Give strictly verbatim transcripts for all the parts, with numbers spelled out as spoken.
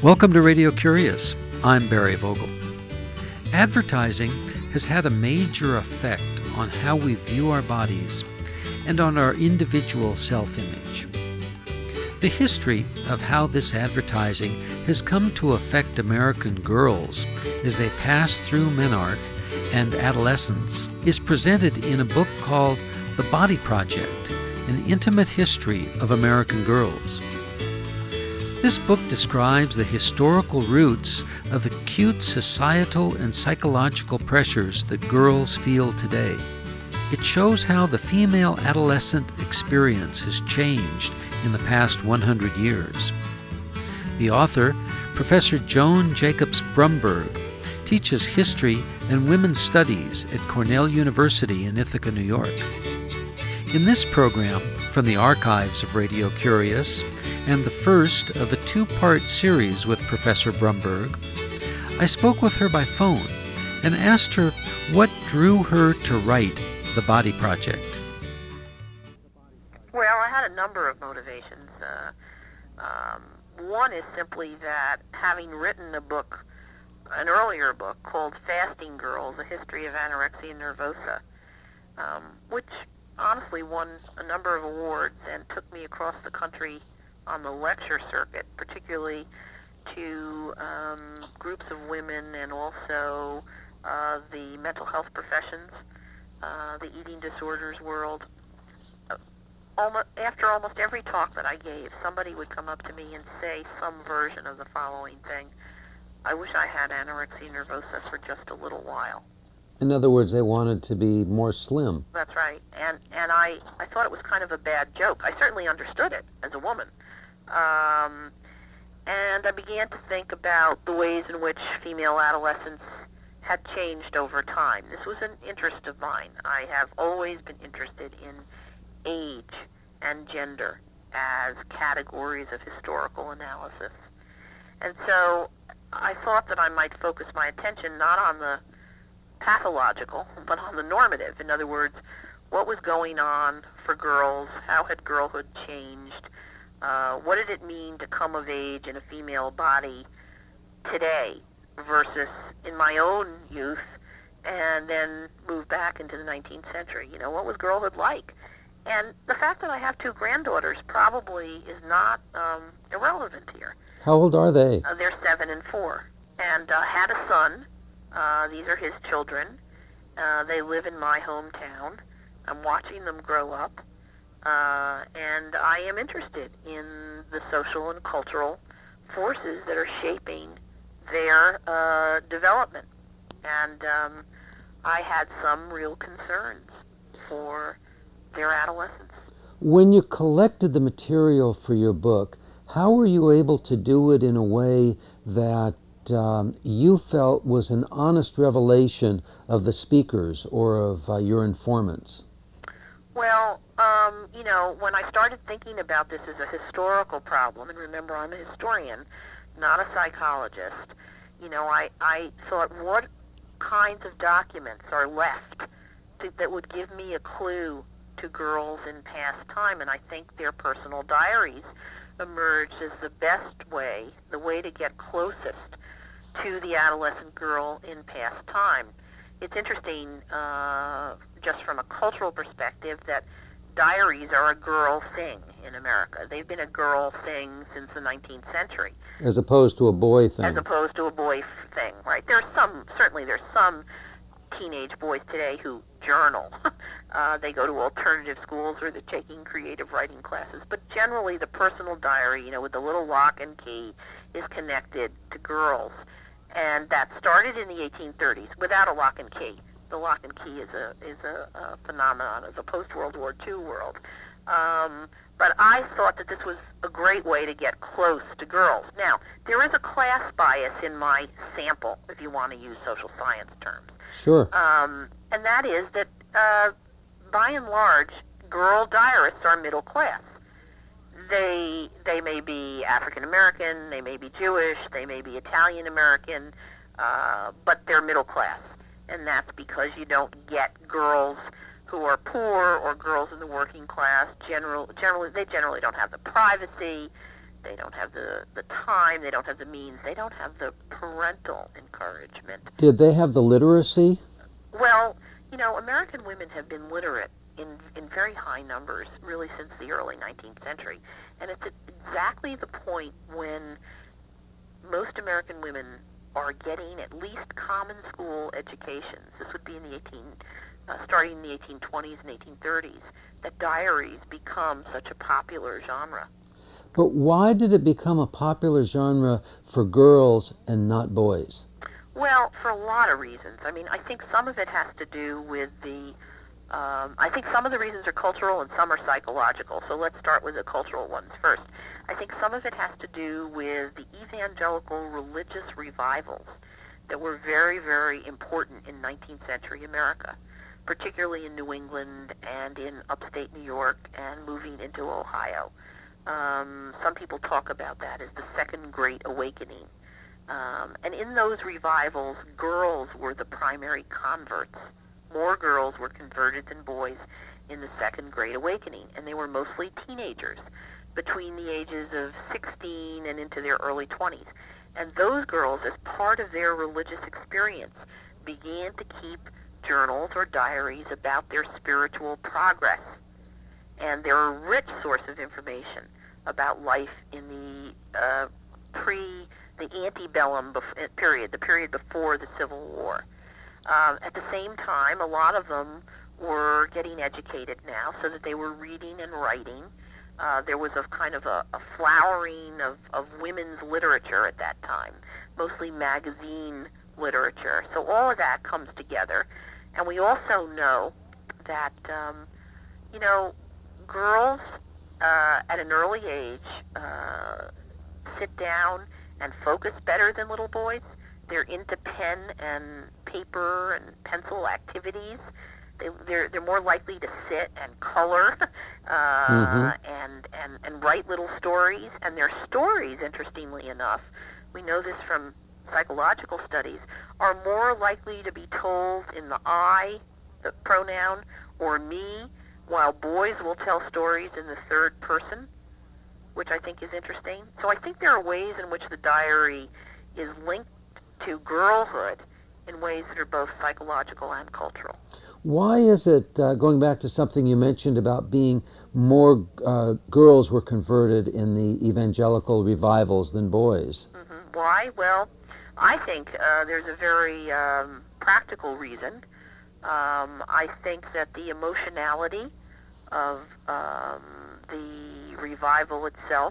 Welcome to Radio Curious. I'm Barry Vogel. Advertising has had a major effect on how we view our bodies and on our individual self-image. The history of how this advertising has come to affect American girls as they pass through menarche and adolescence is presented in a book called The Body Project, an intimate history of American girls. This book describes the historical roots of acute societal and psychological pressures that girls feel today. It shows how the female adolescent experience has changed in the past one hundred years. The author, Professor Joan Jacobs Brumberg, teaches history and women's studies at Cornell University in Ithaca, New York. In this program, from the archives of Radio Curious, and the first of a two-part series with Professor Brumberg, I spoke with her by phone and asked her what drew her to write The Body Project. Well, I had a number of motivations. Uh, um, one is simply that having written a book, an earlier book called Fasting Girls, A History of Anorexia Nervosa, um, which honestly won a number of awards and took me across the country on the lecture circuit, particularly to um, groups of women and also uh, the mental health professions, uh, the eating disorders world. Uh, almost, after almost every talk that I gave, somebody would come up to me and say some version of the following thing: I wish I had anorexia nervosa for just a little while. In other words, they wanted to be more slim. That's right. And and I, I thought it was kind of a bad joke. I certainly understood it as a woman. Um, and I began to think about the ways in which female adolescence had changed over time. This was an interest of mine. I have always been interested in age and gender as categories of historical analysis. And so I thought that I might focus my attention not on the pathological, but on the normative. In other words, what was going on for girls? How had girlhood changed? Uh, what did it mean to come of age in a female body today versus in my own youth, and then move back into the nineteenth century? You know, what was girlhood like? And the fact that I have two granddaughters probably is not um, irrelevant here. How old are they? Uh, they're seven and four. And uh, had a son. Uh, these are his children. Uh, they live in my hometown. I'm watching them grow up. Uh, and I am interested in the social and cultural forces that are shaping their uh, development. And um, I had some real concerns for their adolescence. When you collected the material for your book, how were you able to do it in a way that um, you felt was an honest revelation of the speakers or of uh, your informants? Well, um, you know, when I started thinking about this as a historical problem, and remember I'm a historian, not a psychologist, you know, I, I thought, what kinds of documents are left to, that would give me a clue to girls in past time? And I think their personal diaries emerged as the best way, the way to get closest to the adolescent girl in past time. It's interesting, uh, just from a cultural perspective, that diaries are a girl thing in America. They've been a girl thing since the nineteenth century. As opposed to a boy thing. As opposed to a boy thing, right? There's some, certainly there's some teenage boys today who journal. uh, they go to alternative schools or they're taking creative writing classes. But generally the personal diary, you know, with the little lock and key, is connected to girls. And that started in the eighteen thirties without a lock and key. The lock and key is a is a, a phenomenon of the post-World War Two world. Um, but I thought that this was a great way to get close to girls. Now, there is a class bias in my sample, if you want to use social science terms. Sure. Um, and that is that, uh, by and large, girl diarists are middle class. They they may be African American, they may be Jewish, they may be Italian American, uh, but they're middle class, and that's because you don't get girls who are poor or girls in the working class. General, generally, they generally don't have the privacy. They don't have the, the time. They don't have the means. They don't have the parental encouragement. Did they have the literacy? Well, you know, American women have been literate in, in very high numbers, really since the early nineteenth century. And it's at exactly the point when most American women are getting at least common school educations. This would be in the eighteen, uh, starting in the eighteen twenties and eighteen thirties, that diaries become such a popular genre. But why did it become a popular genre for girls and not boys? Well, for a lot of reasons. I mean, I think some of it has to do with the, um, I think some of the reasons are cultural and some are psychological. So let's start with the cultural ones first. I think some of it has to do with the evangelical religious revivals that were very, very important in nineteenth century America, particularly in New England and in upstate New York and moving into Ohio. Um, some people talk about that as the Second Great Awakening. Um, and in those revivals, girls were the primary converts. More girls were converted than boys in the Second Great Awakening, and they were mostly teenagers between the ages of sixteen and into their early twenties. And those girls, as part of their religious experience, began to keep journals or diaries about their spiritual progress. And they're a rich source of information about life in the uh, pre, the antebellum bef- period, the period before the Civil War. Um, at the same time, a lot of them were getting educated now, so that they were reading and writing. Uh, there was a kind of a, a flowering of, of women's literature at that time, mostly magazine literature. So all of that comes together. And we also know that, um, you know, girls uh, at an early age uh, sit down and focus better than little boys. They're into pen and paper and pencil activities. They, they're they're more likely to sit and color uh, mm-hmm. and, and, and write little stories. And their stories, interestingly enough, we know this from psychological studies, are more likely to be told in the I, the pronoun, or me, while boys will tell stories in the third person, which I think is interesting. So I think there are ways in which the diary is linked to girlhood in ways that are both psychological and cultural. Why is it, uh, going back to something you mentioned about being more uh, girls were converted in the evangelical revivals than boys? Mm-hmm. Why? Well, I think uh, there's a very um, practical reason. Um, I think that the emotionality of um, the revival itself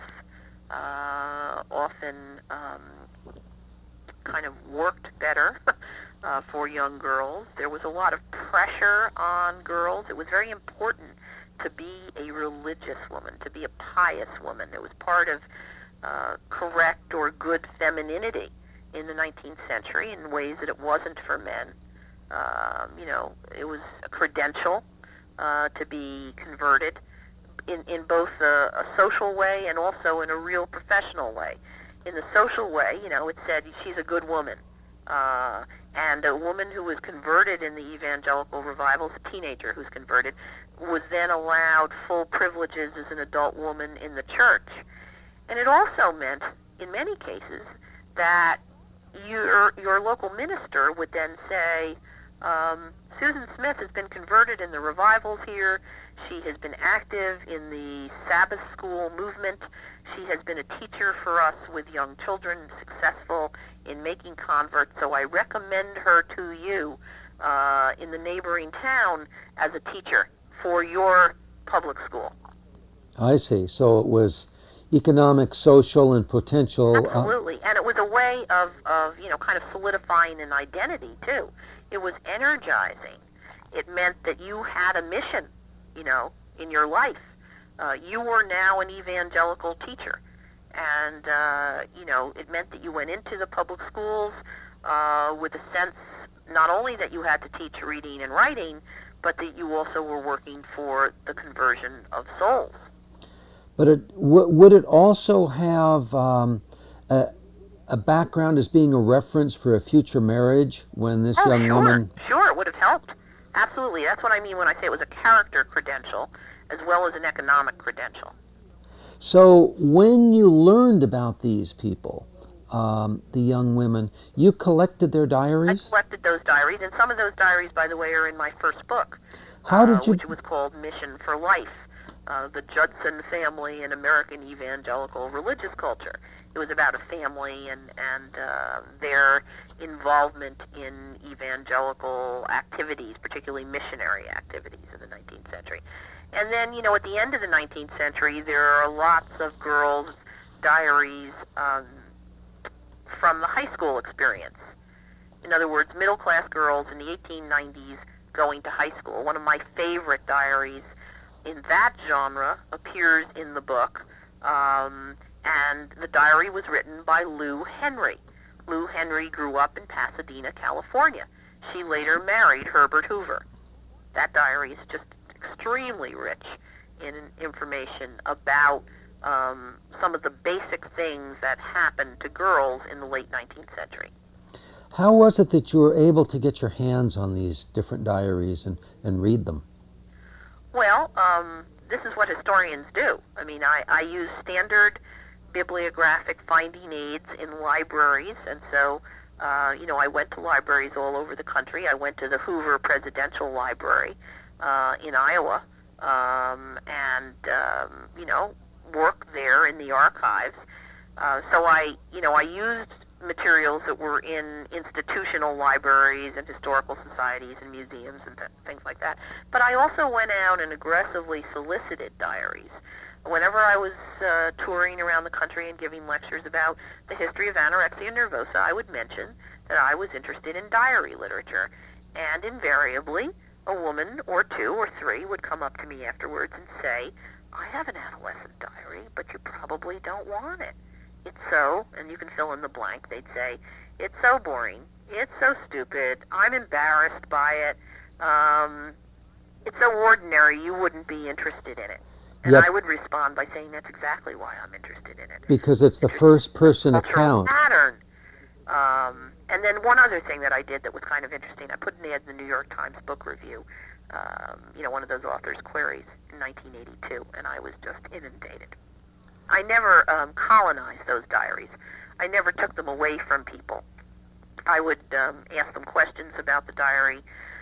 uh, often um, kind of worked better uh, for young girls. There was a lot of pressure on girls. It was very important to be a religious woman, to be a pious woman. It was part of uh, correct or good femininity in the nineteenth century in ways that it wasn't for men. Um, you know, it was a credential uh, to be converted in, in both a, a social way and also in a real professional way. In the social way, you know, it said she's a good woman. Uh, and a woman who was converted in the evangelical revivals, a teenager who's converted, was then allowed full privileges as an adult woman in the church. And it also meant, in many cases, that your your local minister would then say, um, Susan Smith has been converted in the revivals here. She has been active in the Sabbath school movement. She has been a teacher for us with young children, successful in making converts. So I recommend her to you uh, in the neighboring town as a teacher for your public school. I see. So it was economic, social, and potential. Absolutely. Uh, and it was a way of, of, you know, kind of solidifying an identity, too. It was energizing. It meant that you had a mission, you know, in your life. Uh, you were now an evangelical teacher. And, uh, you know, it meant that you went into the public schools uh, with a sense not only that you had to teach reading and writing, but that you also were working for the conversion of souls. But it, w- would it also have um, a, a background as being a reference for a future marriage when this oh, young sure. woman... Sure, it would have helped. Absolutely. That's what I mean when I say it was a character credential as well as an economic credential. So when you learned about these people, um, the young women, you collected their diaries? I collected those diaries, and some of those diaries, by the way, are in my first book, How uh, did you... which was called Mission for Life, uh, the Judson Family in American Evangelical Religious Culture. It was about a family and, and uh, their involvement in evangelical activities, particularly missionary activities in the nineteenth century. And then, you know, at the end of the nineteenth century, there are lots of girls' diaries um, from the high school experience. In other words, middle-class girls in the eighteen nineties going to high school. One of my favorite diaries in that genre appears in the book, um, and the diary was written by Lou Henry. Lou Henry grew up in Pasadena, California. She later married Herbert Hoover. That diary is just extremely rich in information about um, some of the basic things that happened to girls in the late nineteenth century. How was it that you were able to get your hands on these different diaries and, and read them? Well, um, this is what historians do. I mean, I, I use standard bibliographic finding aids in libraries, and so, uh, you know, I went to libraries all over the country. I went to the Hoover Presidential Library uh, in Iowa, um, and, um, you know, worked there in the archives. Uh, so I, you know, I used materials that were in institutional libraries and historical societies and museums and th- things like that. But I also went out and aggressively solicited diaries. Whenever I was uh, touring around the country and giving lectures about the history of anorexia nervosa, I would mention that I was interested in diary literature. And invariably, a woman or two or three would come up to me afterwards and say, I have an adolescent diary, but you probably don't want it. It's so, and you can fill in the blank, they'd say, it's so boring, it's so stupid, I'm embarrassed by it, um, it's so ordinary, you wouldn't be interested in it. And yep. I would respond by saying that's exactly why I'm interested in it. Because it's the first-person account. Pattern. Um, and then one other thing that I did that was kind of interesting, I put an ad in the New York Times Book Review, um, you know, one of those authors' queries in nineteen eighty-two, and I was just inundated. I never um, colonized those diaries. I never took them away from people. I would um, ask them questions about the diary,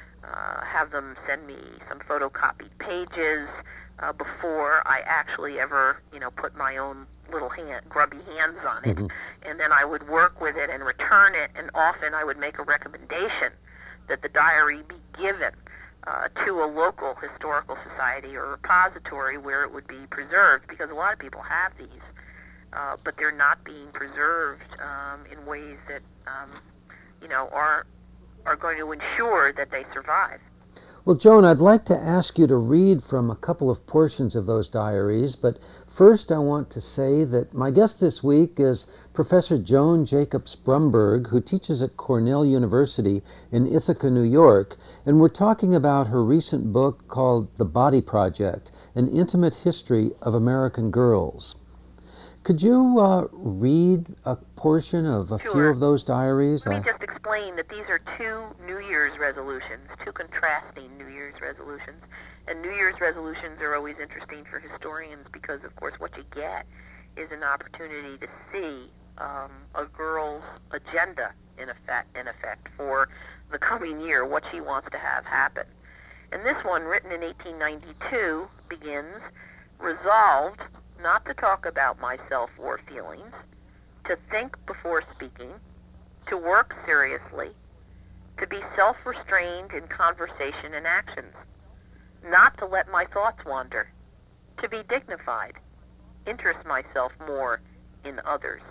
uh, have them send me some photocopied pages uh, before I actually ever, you know, put my own little hand, grubby hands on it. Mm-hmm. And then I would work with it and return it, and often I would make a recommendation that the diary be given Uh, to a local historical society or repository where it would be preserved, because a lot of people have these, uh, but they're not being preserved um, in ways that, um, you know, are are going to ensure that they survive. Well, Joan, I'd like to ask you to read from a couple of portions of those diaries, but first I want to say that my guest this week is Professor Joan Jacobs Brumberg, who teaches at Cornell University in Ithaca, New York, and we're talking about her recent book called The Body Project, An Intimate History of American Girls. Could you uh, read a portion of a Sure. few of those diaries? Let me just explain that these are two New Year's resolutions, two contrasting New Year's resolutions. And New Year's resolutions are always interesting for historians because, of course, what you get is an opportunity to see um, a girl's agenda, in effect, in effect, for the coming year, what she wants to have happen. And this one, written in eighteen ninety-two, begins, resolved not to talk about myself or feelings, to think before speaking, to work seriously, to be self-restrained in conversation and actions, not to let my thoughts wander, to be dignified, interest myself more in others.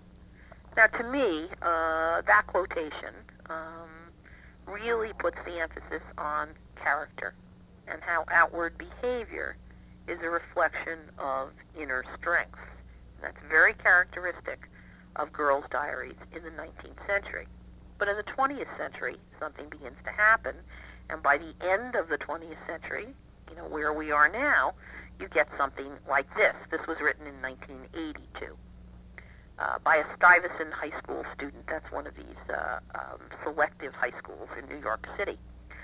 Now, to me, uh, that quotation um, really puts the emphasis on character and how outward behavior is a reflection of inner strength. That's very characteristic of girls' diaries in the nineteenth century. But in the twentieth century, something begins to happen, and by the end of the twentieth century, you know, where we are now, you get something like this. This was written in nineteen eighty-two uh, by a Stuyvesant High School student. That's one of these uh, um, selective high schools in New York City.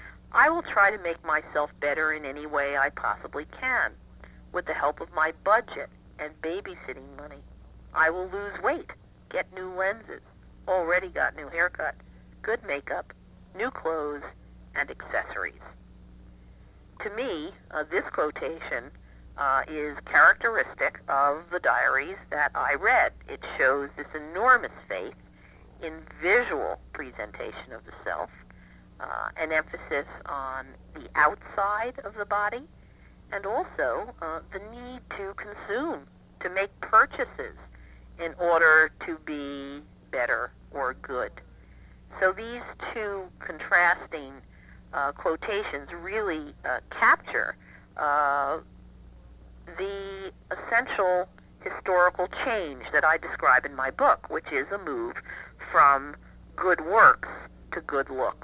I will try to make myself better in any way I possibly can, with the help of my budget and babysitting money. I will lose weight, get new lenses, already got new haircut, good makeup, new clothes, and accessories. To me, uh, this quotation uh, is characteristic of the diaries that I read. It shows this enormous faith in visual presentation of the self, uh, an emphasis on the outside of the body, and also uh, the need to consume, to make purchases in order to be better or good. So these two contrasting uh, quotations really uh, capture uh, the essential historical change that I describe in my book, which is a move from good works to good looks.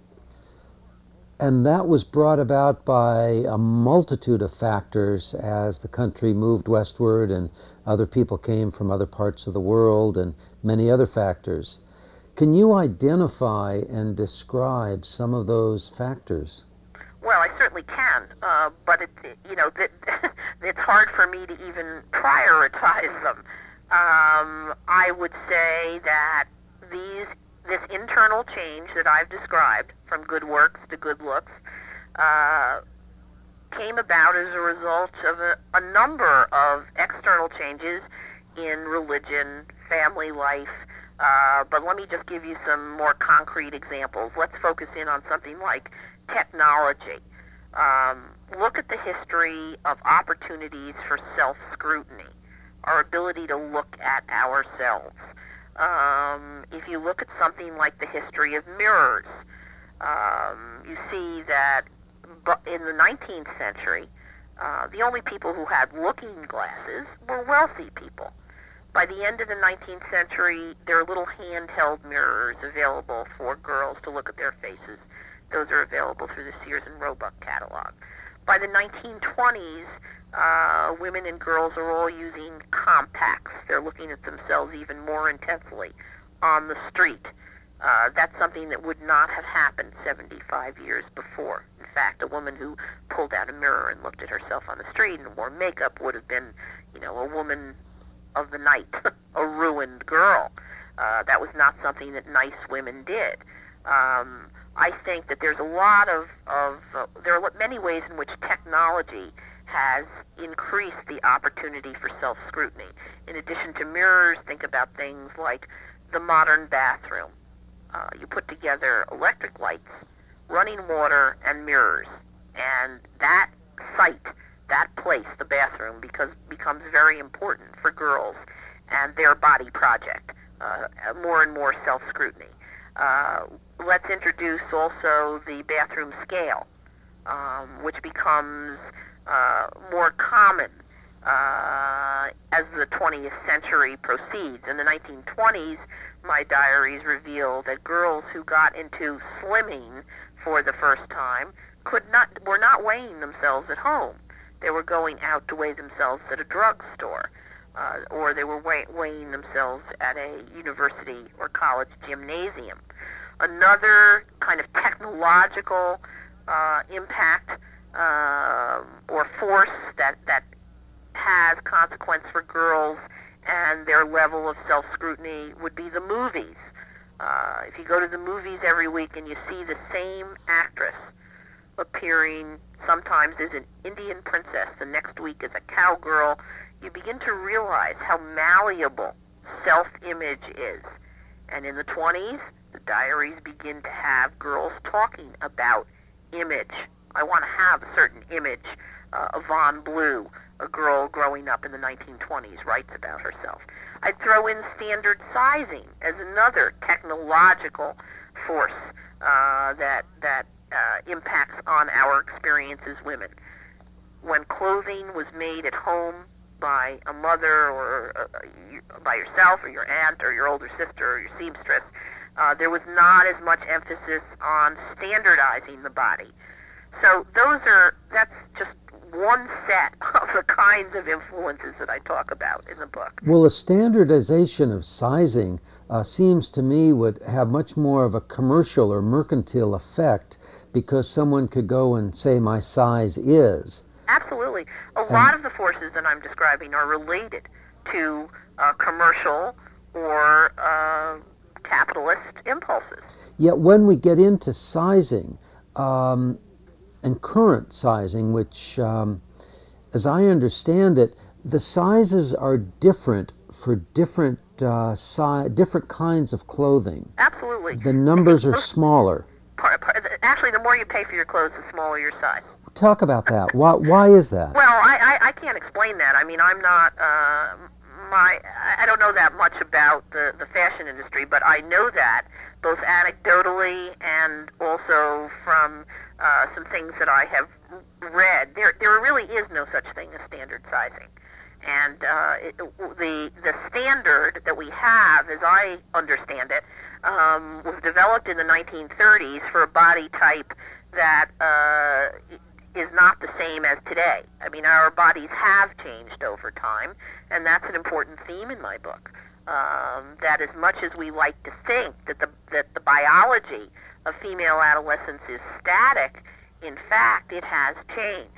And that was brought about by a multitude of factors as the country moved westward and other people came from other parts of the world and many other factors. Can you identify and describe some of those factors? Well, I certainly can, uh, but it, you know, it, it's hard for me to even prioritize them. Um, I would say that these this internal change that I've described, from good works to good looks, uh, came about as a result of a, a number of external changes in religion, family life. Uh, but let me just give you some more concrete examples. Let's focus in on something like technology. Um, look at the history of opportunities for self-scrutiny, our ability to look at ourselves. Um, if you look at something like the history of mirrors, um, you see that in the nineteenth century, uh, the only people who had looking glasses were wealthy people. By the end of the nineteenth century, there are little handheld mirrors available for girls to look at their faces. Those are available through the Sears and Roebuck catalog. By the nineteen twenties, uh, women and girls are all using compacts. They're looking at themselves even more intensely on the street. Uh, that's something that would not have happened seventy-five years before. In fact, a woman who pulled out a mirror and looked at herself on the street and wore makeup would have been, you know, a woman of the night, a ruined girl. Uh, that was not something that nice women did. Um, I think that there's a lot of, of uh, there are many ways in which technology has increased the opportunity for self-scrutiny. In addition to mirrors, think about things like the modern bathroom. Uh, you put together electric lights, running water, and mirrors, and that site, that place, the bathroom, because becomes very important for girls and their body project, uh, more and more self-scrutiny. Uh, let's introduce also the bathroom scale, um, which becomes uh, more common uh, as the twentieth century proceeds. In the nineteen twenties, my diaries reveal that girls who got into slimming for the first time could not were not weighing themselves at home. They were going out to weigh themselves at a drugstore, uh, or they were weigh, weighing themselves at a university or college gymnasium. Another kind of technological uh, impact uh, or force that, that has consequence for girls and their level of self-scrutiny would be the movies. Uh, if you go to the movies every week and you see the same actress appearing sometimes as an Indian princess, the next week as a cowgirl, you begin to realize how malleable self-image is. And in the twenties, the diaries begin to have girls talking about image. I want to have a certain image. Uh, Yvonne Blue, a girl growing up in the nineteen twenties, writes about herself. I'd throw in standard sizing as another technological force uh, that that uh, impacts on our experience as women. When clothing was made at home by a mother or uh, by yourself or your aunt or your older sister or your seamstress, uh, there was not as much emphasis on standardizing the body. So those are, that's just one set of the kinds of influences that I talk about in the book. Well, the standardization of sizing uh, seems to me would have much more of a commercial or mercantile effect, because someone could go and say my size is. Absolutely. A And- lot of the forces that I'm describing are related to uh, commercial or uh, capitalist impulses. Yet when we get into sizing, um, and current sizing, which, um, as I understand it, the sizes are different for different uh, si- different kinds of clothing. Absolutely. The numbers are smaller. Part, part, actually, the more you pay for your clothes, the smaller your size. Talk about that. Why, why is that? Well, I, I, I can't explain that. I mean, I'm not, uh, my, I don't know that much about the, the fashion industry, but I know that both anecdotally and also from uh, some things that I have read. There, there really is no such thing as standard sizing. And uh, it, the, the standard that we have, as I understand it, um, was developed in the nineteen thirties for a body type that uh, is not the same as today. I mean, our bodies have changed over time, and that's an important theme in my book. Um, that as much as we like to think that the that the biology of female adolescence is static, in fact, it has changed.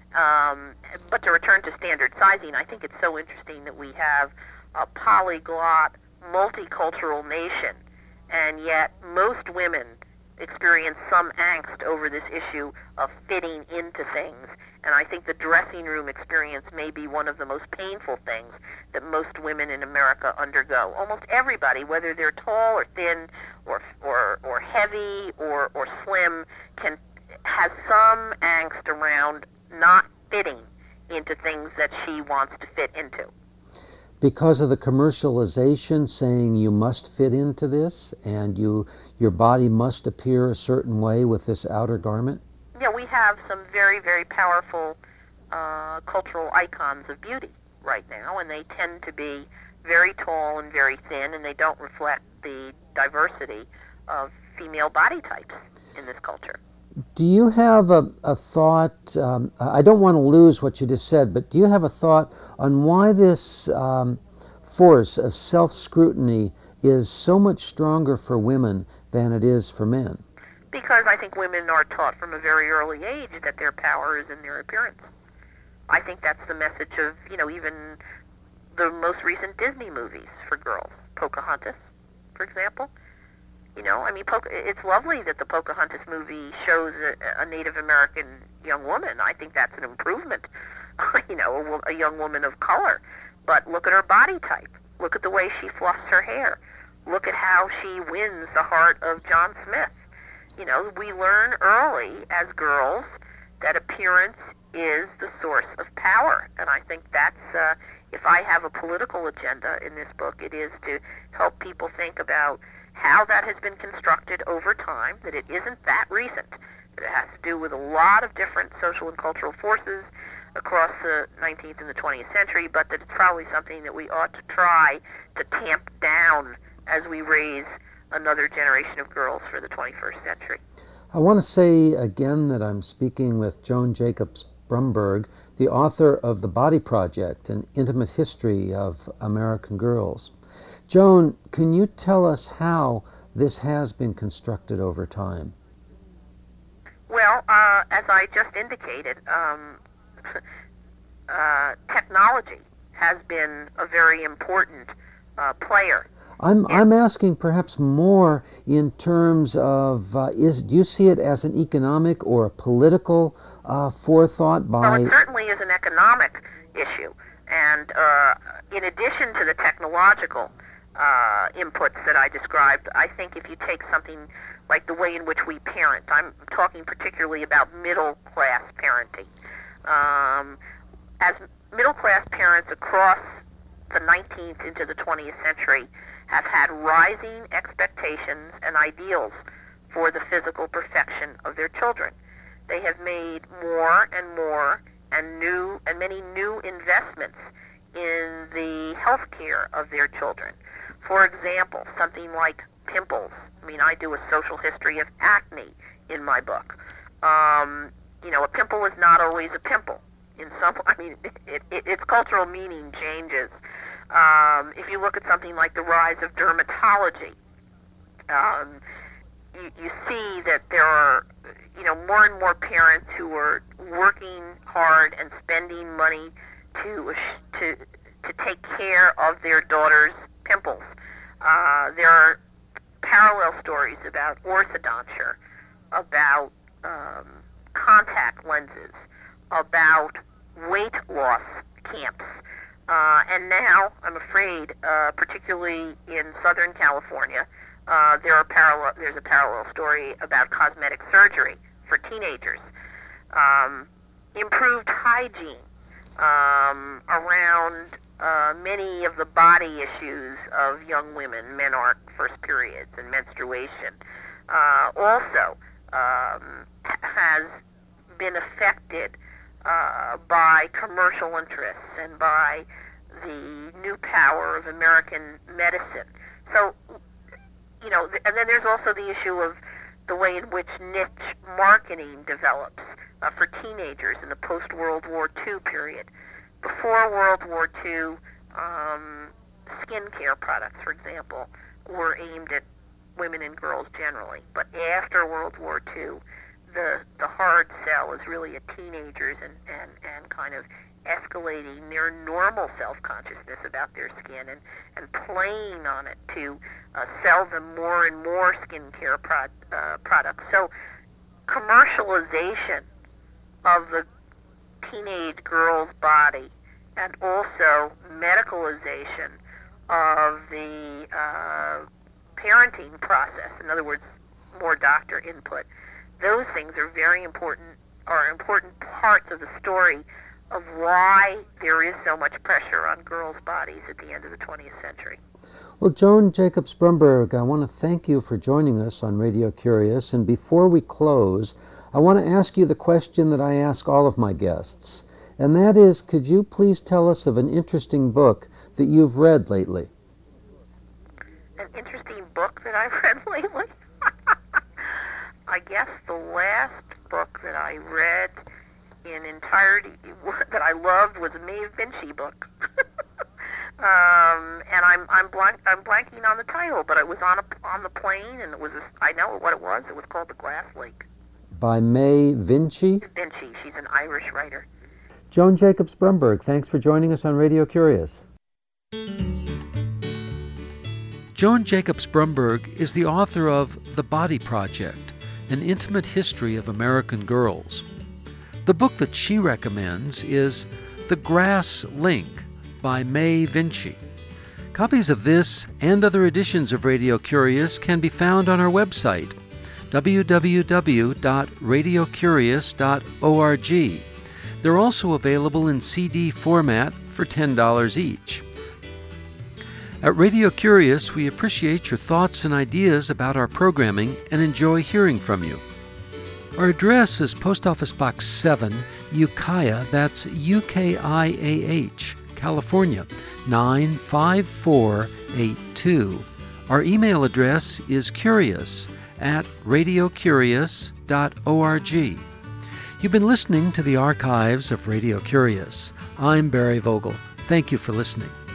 Um, but to return to standard sizing, I think it's so interesting that we have a polyglot, multicultural nation, and yet most women experience some angst over this issue of fitting into things. And I think the dressing room experience may be one of the most painful things that most women in America undergo. Almost everybody, whether they're tall or thin or or, or heavy or, or slim, can has some angst around not fitting into things that she wants to fit into. Because of the commercialization saying you must fit into this and you your body must appear a certain way with this outer garment? Yeah, we have some very, very powerful uh, cultural icons of beauty right now, and they tend to be very tall and very thin, and they don't reflect the diversity of female body types in this culture. Do you have a, a thought, um, I don't want to lose what you just said, but do you have a thought on why this um, force of self-scrutiny is so much stronger for women than it is for men? Because I think women are taught from a very early age that their power is in their appearance. I think that's the message of, you know, even the most recent Disney movies for girls. Pocahontas, for example. You know, I mean, it's lovely that the Pocahontas movie shows a, a Native American young woman. I think that's an improvement, you know, a, a young woman of color. But look at her body type. Look at the way she fluffs her hair. Look at how she wins the heart of John Smith. You know, we learn early as girls that appearance is the source of power. And I think that's, uh, if I have a political agenda in this book, it is to help people think about how that has been constructed over time, that it isn't that recent, that it has to do with a lot of different social and cultural forces across the nineteenth and the twentieth century, but that it's probably something that we ought to try to tamp down as we raise another generation of girls for the twenty-first century. I want to say again that I'm speaking with Joan Jacobs Brumberg, the author of The Body Project, An Intimate History of American Girls. Joan, can you tell us how this has been constructed over time? Well, uh, as I just indicated, um, uh, technology has been a very important uh, player. I'm I'm asking perhaps more in terms of uh, is do you see it as an economic or a political uh, forethought by? Well, it certainly is an economic issue, and uh, in addition to the technological uh, inputs that I described, I think if you take something like the way in which we parent, I'm talking particularly about middle-class parenting. Um, as middle-class parents across the nineteenth into the twentieth century have had rising expectations and ideals for the physical perfection of their children. They have made more and more and new and many new investments in the health care of their children. For example, something like pimples. I mean, I do a social history of acne in my book. Um, you know, a pimple is not always a pimple. In some, I mean, it, it, its cultural meaning changes. Um, if you look at something like the rise of dermatology, um, you, you see that there are, you know, more and more parents who are working hard and spending money to to to take care of their daughters' pimples. Uh, there are parallel stories about orthodonture, about um, contact lenses, about weight loss camps. Uh, and now, I'm afraid, uh, particularly in Southern California, uh, there are parallel. There's a parallel story about cosmetic surgery for teenagers, um, improved hygiene um, around uh, many of the body issues of young women, menarche, first periods, and menstruation. Uh, also, um, has been affected uh, by commercial interests and by the new power of American medicine. So, you know, and then there's also the issue of the way in which niche marketing develops uh, for teenagers in the post-World War Two period. Before World War Two, um, skincare products, for example, were aimed at women and girls generally. But after World War Two, the the hard sell is really at teenagers and, and, and kind of escalating their normal self-consciousness about their skin and, and playing on it to uh, sell them more and more skincare pro- uh, products. So commercialization of the teenage girl's body and also medicalization of the uh, parenting process, in other words, more doctor input, those things are very important, are important parts of the story of why there is so much pressure on girls' bodies at the end of the twentieth century. Well, Joan Jacobs Brumberg, I want to thank you for joining us on Radio Curious. And before we close, I want to ask you the question that I ask all of my guests. And that is, could you please tell us of an interesting book that you've read lately? An interesting book that I've read lately? I guess the last book that I read in entirety that I loved was a Maeve Binchy book. um, and I'm I'm blank, I'm blanking on the title, but it was on a, on the plane, and it was a, I know what it was. It was called The Glass Lake. By Maeve Binchy? Binchy. She's an Irish writer. Joan Jacobs Brumberg, thanks for joining us on Radio Curious. Joan Jacobs Brumberg is the author of The Body Project, An Intimate History of American Girls. The book that she recommends is The Glass Lake by Maeve Binchy. Copies of this and other editions of Radio Curious can be found on our website, w w w dot radio curious dot org. They're also available in C D format for ten dollars each. At Radio Curious, we appreciate your thoughts and ideas about our programming and enjoy hearing from you. Our address is Post Office Box seven, Ukiah, that's U K I A H, California, nine five four eight two. Our email address is curious at radio curious dot org. You've been listening to the archives of Radio Curious. I'm Barry Vogel. Thank you for listening.